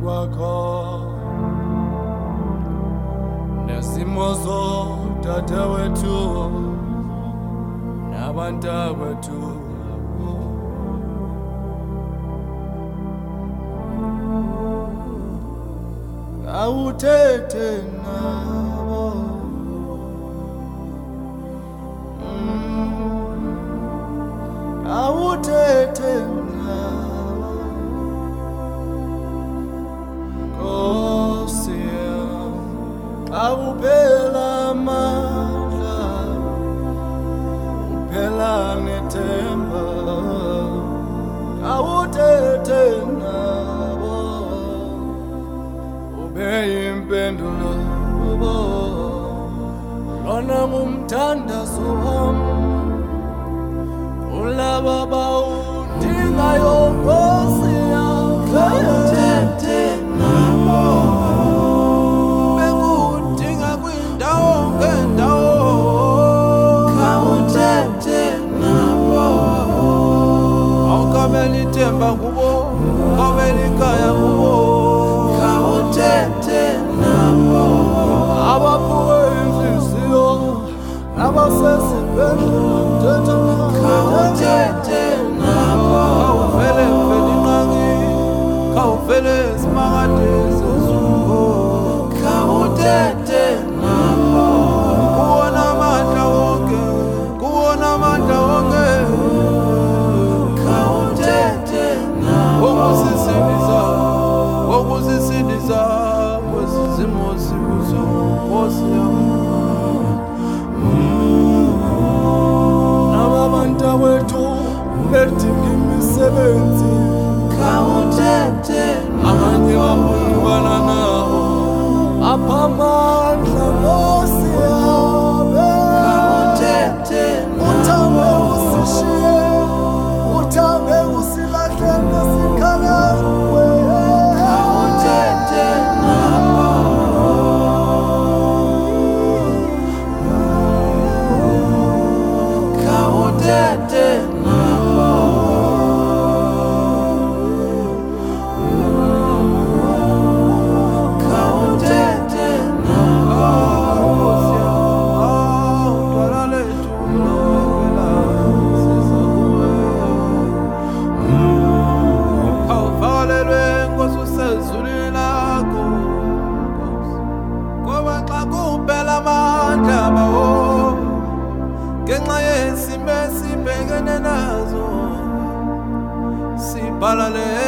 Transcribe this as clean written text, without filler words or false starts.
kwakho nesimo zodadewethu nabantakwethu awuthethe nabo awuthethe nabo Nkosi yami awuphela amandla uphela nethemba awuthethe nabo impendulo lona ngumthandazo wami ulaba bawudingayo Nkosi yakho awuthethe nabo bekudinga kwindawo ngendawo awuthethe nabo awukabela ithemba kubo awukabela ikhaya kubo awuthethe nabo abaphuke inhliziyo abasesibhedlela awuthethe nabo awuvele vele inqaki awuvele simakade sezungu awuthethe nabo kuwona amandla wonke kuwona amandla wonke awuthethe nabo okuzisindisa kwezizimo zikuzo Nkosi yami nababantakwethu bedinga imisebenzi awuthethe abanye babukana nabo apha amandla Nkosi yami awuthethe uthambe usishiye uthambe usilahle nesikhala awuthethe nabo awuthethe nabo awuthethe nabo udwala lethu lokela sizakuwe awuvalelwe Nkosi usezulwini lakho ngoba xa kuphela amandla bawo ngenxa yesimo esibhekene nazo sibhala le